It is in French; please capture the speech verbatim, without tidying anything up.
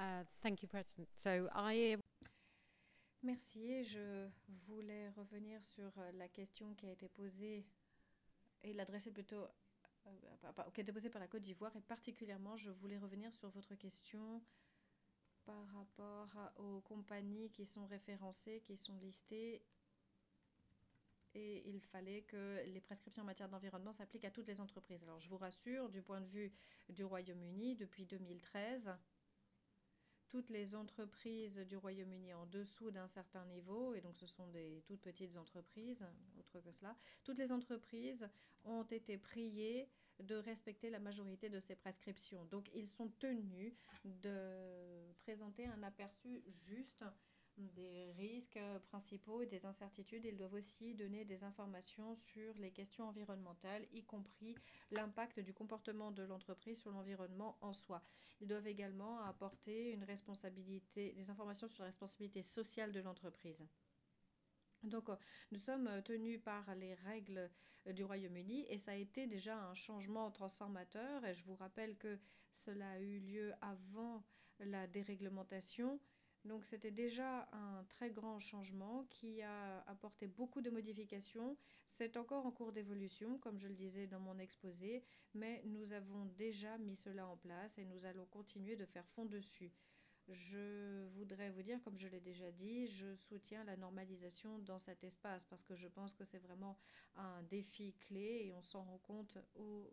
Uh, thank you, President. So I Merci. Je voulais revenir sur euh, la question qui a été posée et l'adresser plutôt euh, par- par- qui a été posée par la Côte d'Ivoire et particulièrement je voulais revenir sur votre question par rapport à- aux compagnies qui sont référencées, qui sont listées et il fallait que les prescriptions en matière d'environnement s'appliquent à toutes les entreprises. Alors je vous rassure, du point de vue du Royaume-Uni, depuis deux mille treize, toutes les entreprises du Royaume-Uni en dessous d'un certain niveau, et donc ce sont des toutes petites entreprises, autre que cela, toutes les entreprises ont été priées de respecter la majorité de ces prescriptions. Donc ils sont tenus de présenter un aperçu juste des risques principaux et des incertitudes. Ils doivent aussi donner des informations sur les questions environnementales, y compris l'impact du comportement de l'entreprise sur l'environnement en soi. Ils doivent également apporter une responsabilité, des informations sur la responsabilité sociale de l'entreprise. Donc, nous sommes tenus par les règles du Royaume-Uni et ça a été déjà un changement transformateur. Et je vous rappelle que cela a eu lieu avant la déréglementation. Donc, c'était déjà un très grand changement qui a apporté beaucoup de modifications. C'est encore en cours d'évolution, comme je le disais dans mon exposé, mais nous avons déjà mis cela en place et nous allons continuer de faire fond dessus. Je voudrais vous dire, comme je l'ai déjà dit, je soutiens la normalisation dans cet espace parce que je pense que c'est vraiment un défi clé et on s'en rend compte au